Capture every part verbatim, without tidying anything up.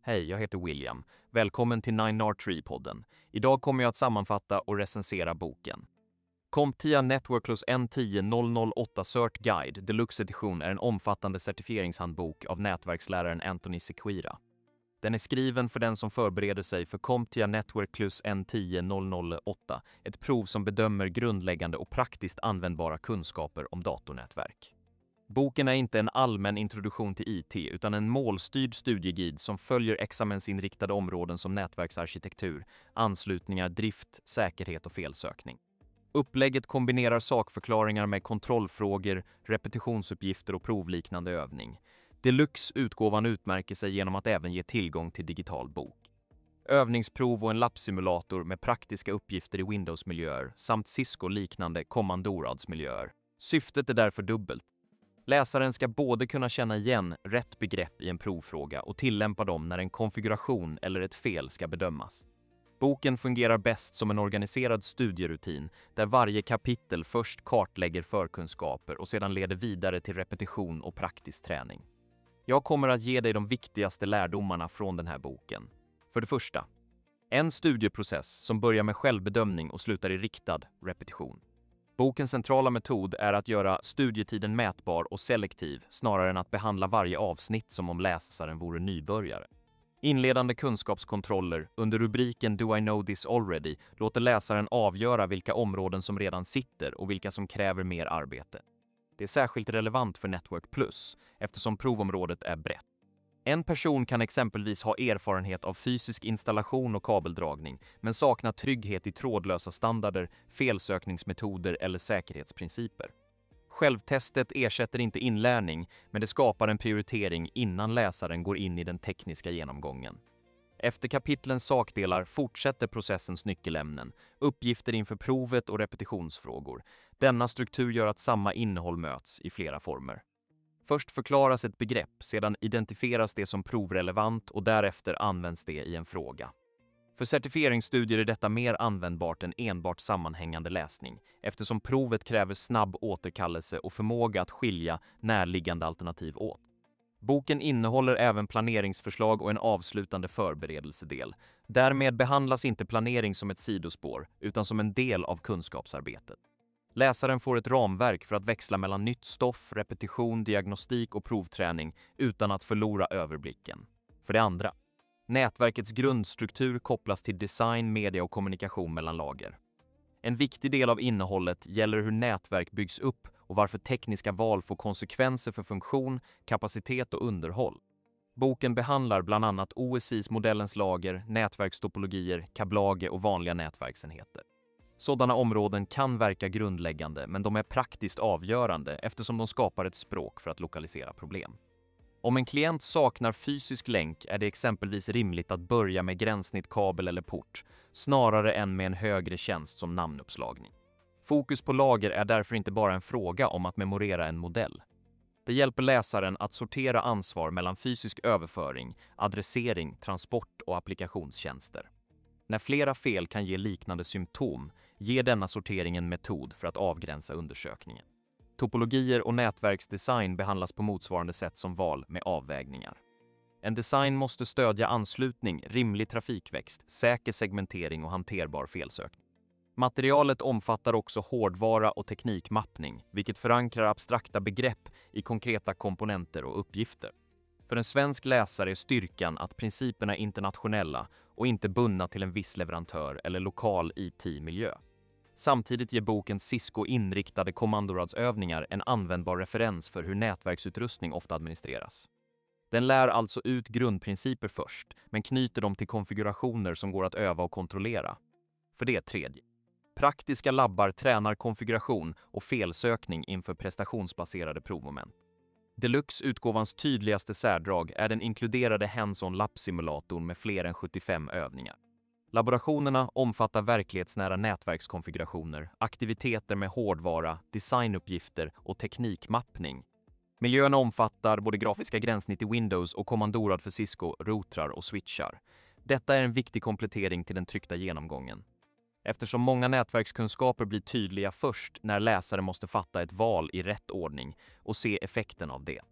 Hej, jag heter William. Välkommen till nine R tre-podden. Idag kommer jag att sammanfatta och recensera boken. CompTIA Networkless N tio noll noll åtta Cert Guide Deluxe Edition är en omfattande certifieringshandbok av nätverksläraren Anthony Sequeira. Den är skriven för den som förbereder sig för CompTIA Networkless N tio noll noll åtta, ett prov som bedömer grundläggande och praktiskt användbara kunskaper om datornätverk. Boken är inte en allmän introduktion till I T utan en målstyrd studieguide som följer examensinriktade områden som nätverksarkitektur, anslutningar, drift, säkerhet och felsökning. Upplägget kombinerar sakförklaringar med kontrollfrågor, repetitionsuppgifter och provliknande övning. Deluxe-utgåvan utmärker sig genom att även ge tillgång till digital bok. Övningsprov och en labbsimulator med praktiska uppgifter i Windows-miljöer samt Cisco-liknande kommandoradsmiljöer. Syftet är därför dubbelt. Läsaren ska både kunna känna igen rätt begrepp i en provfråga och tillämpa dem när en konfiguration eller ett fel ska bedömas. Boken fungerar bäst som en organiserad studierutin där varje kapitel först kartlägger förkunskaper och sedan leder vidare till repetition och praktisk träning. Jag kommer att ge dig de viktigaste lärdomarna från den här boken. För det första, en studieprocess som börjar med självbedömning och slutar i riktad repetition. Bokens centrala metod är att göra studietiden mätbar och selektiv snarare än att behandla varje avsnitt som om läsaren vore nybörjare. Inledande kunskapskontroller under rubriken Do I know this already låter läsaren avgöra vilka områden som redan sitter och vilka som kräver mer arbete. Det är särskilt relevant för Network Plus eftersom provområdet är brett. En person kan exempelvis ha erfarenhet av fysisk installation och kabeldragning men sakna trygghet i trådlösa standarder, felsökningsmetoder eller säkerhetsprinciper. Självtestet ersätter inte inlärning, men det skapar en prioritering innan läsaren går in i den tekniska genomgången. Efter kapitlens sakdelar fortsätter processens nyckelämnen, uppgifter inför provet och repetitionsfrågor. Denna struktur gör att samma innehåll möts i flera former. Först förklaras ett begrepp, sedan identifieras det som provrelevant och därefter används det i en fråga. För certifieringsstudier är detta mer användbart än enbart sammanhängande läsning, eftersom provet kräver snabb återkallelse och förmåga att skilja närliggande alternativ åt. Boken innehåller även planeringsförslag och en avslutande förberedelsedel. Därmed behandlas inte planering som ett sidospår, utan som en del av kunskapsarbetet. Läsaren får ett ramverk för att växla mellan nytt stoff, repetition, diagnostik och provträning utan att förlora överblicken. För det andra, nätverkets grundstruktur kopplas till design, media och kommunikation mellan lager. En viktig del av innehållet gäller hur nätverk byggs upp och varför tekniska val får konsekvenser för funktion, kapacitet och underhåll. Boken behandlar bland annat O S I-modellens lager, nätverkstopologier, kablage och vanliga nätverksenheter. Sådana områden kan verka grundläggande, men de är praktiskt avgörande eftersom de skapar ett språk för att lokalisera problem. Om en klient saknar fysisk länk är det exempelvis rimligt att börja med gränssnitt, kabel eller port, snarare än med en högre tjänst som namnuppslagning. Fokus på lager är därför inte bara en fråga om att memorera en modell. Det hjälper läsaren att sortera ansvar mellan fysisk överföring, adressering, transport och applikationstjänster. När flera fel kan ge liknande symptom, ger denna sortering en metod för att avgränsa undersökningen. Topologier och nätverksdesign behandlas på motsvarande sätt som val med avvägningar. En design måste stödja anslutning, rimlig trafikväxt, säker segmentering och hanterbar felsökning. Materialet omfattar också hårdvara och teknikmappning, vilket förankrar abstrakta begrepp i konkreta komponenter och uppgifter. För en svensk läsare är styrkan att principerna är internationella och inte bundna till en viss leverantör eller lokal I T-miljö. Samtidigt ger boken Cisco-inriktade kommandoradsövningar en användbar referens för hur nätverksutrustning ofta administreras. Den lär alltså ut grundprinciper först, men knyter dem till konfigurationer som går att öva och kontrollera. För det tredje. Praktiska labbar tränar konfiguration och felsökning inför prestationsbaserade provmoment. Deluxe-utgåvans tydligaste särdrag är den inkluderade hands-on labbsimulatorn med fler än sjuttiofem övningar. Laborationerna omfattar verklighetsnära nätverkskonfigurationer, aktiviteter med hårdvara, designuppgifter och teknikmappning. Miljöerna omfattar både grafiska gränssnitt i Windows och kommandorad för Cisco, routrar och switchar. Detta är en viktig komplettering till den tryckta genomgången. Eftersom många nätverkskunskaper blir tydliga först när läsaren måste fatta ett val i rätt ordning och se effekten av det.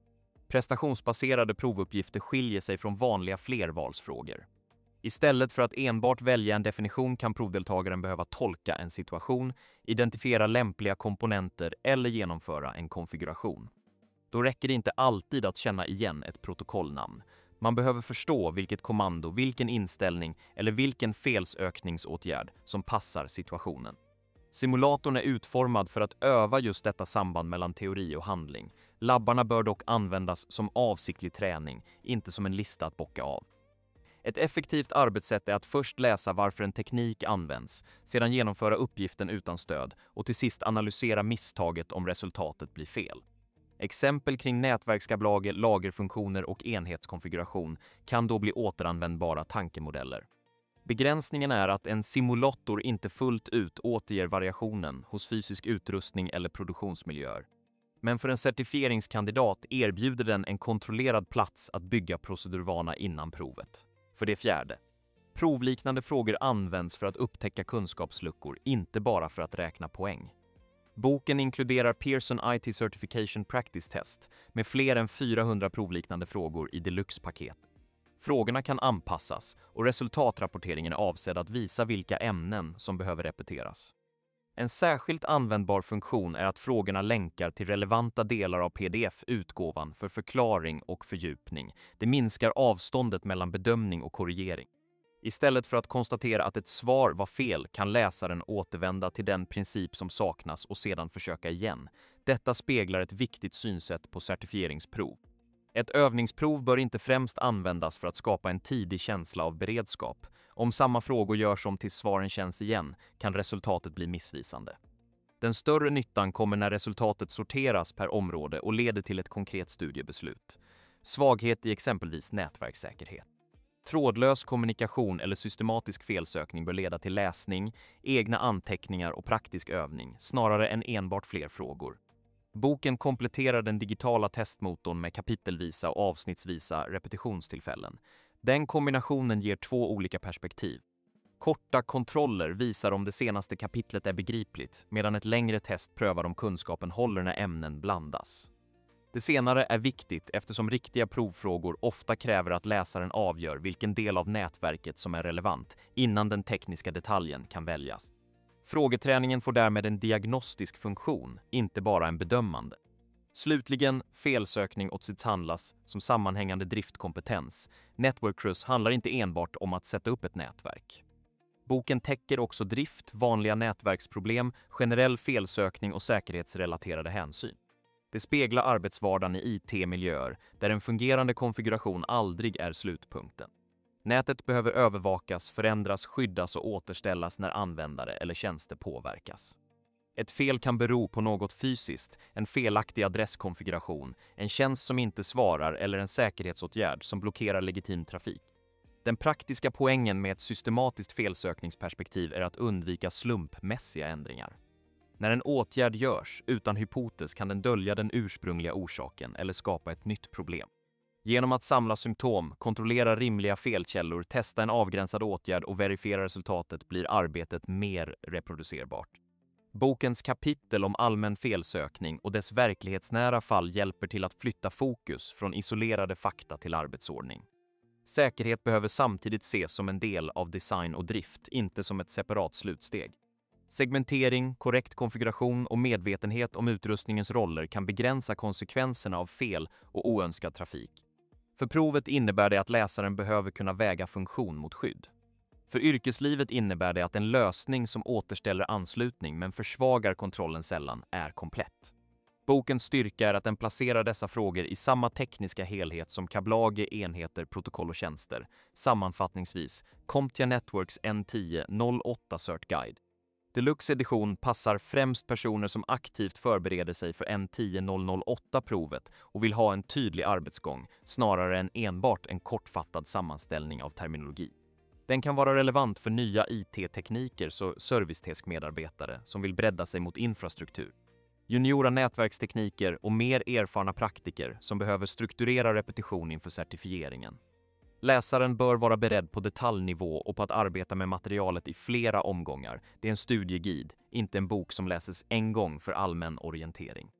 Prestationsbaserade provuppgifter skiljer sig från vanliga flervalsfrågor. Istället för att enbart välja en definition kan provdeltagaren behöva tolka en situation, identifiera lämpliga komponenter eller genomföra en konfiguration. Då räcker det inte alltid att känna igen ett protokollnamn. Man behöver förstå vilket kommando, vilken inställning eller vilken felsökningsåtgärd som passar situationen. Simulatorn är utformad för att öva just detta samband mellan teori och handling. Labbarna bör dock användas som avsiktlig träning, inte som en lista att bocka av. Ett effektivt arbetssätt är att först läsa varför en teknik används, sedan genomföra uppgiften utan stöd och till sist analysera misstaget om resultatet blir fel. Exempel kring nätverkskablar, lagerfunktioner och enhetskonfiguration kan då bli återanvändbara tankemodeller. Begränsningen är att en simulator inte fullt ut återger variationen hos fysisk utrustning eller produktionsmiljöer. Men för en certifieringskandidat erbjuder den en kontrollerad plats att bygga procedurvana innan provet. För det fjärde. Provliknande frågor används för att upptäcka kunskapsluckor, inte bara för att räkna poäng. Boken inkluderar Pearson I T Certification Practice Test med fler än fyrahundra provliknande frågor i deluxe-paket. Frågorna kan anpassas och resultatrapporteringen är avsedd att visa vilka ämnen som behöver repeteras. En särskilt användbar funktion är att frågorna länkar till relevanta delar av P D F-utgåvan för förklaring och fördjupning. Det minskar avståndet mellan bedömning och korrigering. Istället för att konstatera att ett svar var fel kan läsaren återvända till den princip som saknas och sedan försöka igen. Detta speglar ett viktigt synsätt på certifieringsprov. Ett övningsprov bör inte främst användas för att skapa en tidig känsla av beredskap. Om samma frågor görs om tills svaren känns igen kan resultatet bli missvisande. Den större nyttan kommer när resultatet sorteras per område och leder till ett konkret studiebeslut. Svaghet i exempelvis nätverkssäkerhet. Trådlös kommunikation eller systematisk felsökning bör leda till läsning, egna anteckningar och praktisk övning, snarare än enbart fler frågor. Boken kompletterar den digitala testmotorn med kapitelvisa och avsnittsvisa repetitionstillfällen. Den kombinationen ger två olika perspektiv. Korta kontroller visar om det senaste kapitlet är begripligt, medan ett längre test prövar om kunskapen håller när ämnen blandas. Det senare är viktigt eftersom riktiga provfrågor ofta kräver att läsaren avgör vilken del av nätverket som är relevant innan den tekniska detaljen kan väljas. Frågeträningen får därmed en diagnostisk funktion, inte bara en bedömande. Slutligen, felsökning åt sitt handlas som sammanhängande driftkompetens. Network Cruise handlar inte enbart om att sätta upp ett nätverk. Boken täcker också drift, vanliga nätverksproblem, generell felsökning och säkerhetsrelaterade hänsyn. Det speglar arbetsvardagen i I T-miljöer där en fungerande konfiguration aldrig är slutpunkten. Nätet behöver övervakas, förändras, skyddas och återställas när användare eller tjänster påverkas. Ett fel kan bero på något fysiskt, en felaktig adresskonfiguration, en tjänst som inte svarar eller en säkerhetsåtgärd som blockerar legitim trafik. Den praktiska poängen med ett systematiskt felsökningsperspektiv är att undvika slumpmässiga ändringar. När en åtgärd görs utan hypotes kan den dölja den ursprungliga orsaken eller skapa ett nytt problem. Genom att samla symptom, kontrollera rimliga felkällor, testa en avgränsad åtgärd och verifiera resultatet blir arbetet mer reproducerbart. Bokens kapitel om allmän felsökning och dess verklighetsnära fall hjälper till att flytta fokus från isolerade fakta till arbetsordning. Säkerhet behöver samtidigt ses som en del av design och drift, inte som ett separat slutsteg. Segmentering, korrekt konfiguration och medvetenhet om utrustningens roller kan begränsa konsekvenserna av fel och oönskad trafik. För provet innebär det att läsaren behöver kunna väga funktion mot skydd. För yrkeslivet innebär det att en lösning som återställer anslutning men försvagar kontrollen sällan är komplett. Bokens styrka är att den placerar dessa frågor i samma tekniska helhet som kablar, enheter, protokoll och tjänster. Sammanfattningsvis, CompTIA Networks N tio noll åtta Cert Guide. Deluxe edition passar främst personer som aktivt förbereder sig för N tio noll noll åtta-provet och vill ha en tydlig arbetsgång, snarare än enbart en kortfattad sammanställning av terminologi. Den kan vara relevant för nya I T-tekniker så serviceteskmedarbetare som vill bredda sig mot infrastruktur. Juniora nätverkstekniker och mer erfarna praktiker som behöver strukturera repetition inför certifieringen. Läsaren bör vara beredd på detaljnivå och på att arbeta med materialet i flera omgångar. Det är en studieguide, inte en bok som läses en gång för allmän orientering.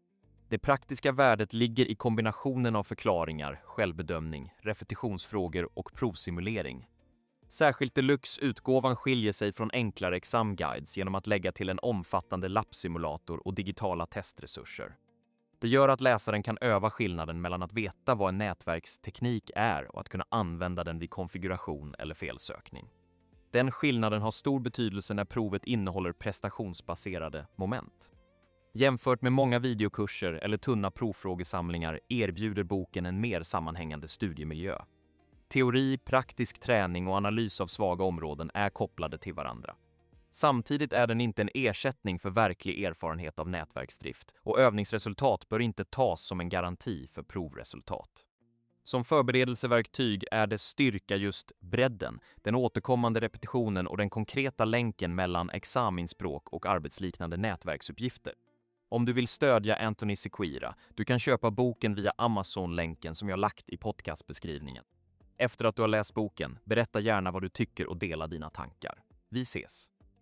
Det praktiska värdet ligger i kombinationen av förklaringar, självbedömning, repetitionsfrågor och provsimulering. Särskilt Deluxe-utgåvan skiljer sig från enklare examguides genom att lägga till en omfattande lappsimulator och digitala testresurser. Det gör att läsaren kan öva skillnaden mellan att veta vad en nätverksteknik är och att kunna använda den vid konfiguration eller felsökning. Den skillnaden har stor betydelse när provet innehåller prestationsbaserade moment. Jämfört med många videokurser eller tunna provfrågesamlingar erbjuder boken en mer sammanhängande studiemiljö. Teori, praktisk träning och analys av svaga områden är kopplade till varandra. Samtidigt är den inte en ersättning för verklig erfarenhet av nätverksdrift och övningsresultat bör inte tas som en garanti för provresultat. Som förberedelseverktyg är dess styrka just bredden, den återkommande repetitionen och den konkreta länken mellan examensspråk och arbetsliknande nätverksuppgifter. Om du vill stödja Anthony Sequeira, du kan köpa boken via Amazon-länken som jag lagt i podcastbeskrivningen. Efter att du har läst boken, berätta gärna vad du tycker och dela dina tankar. Vi ses!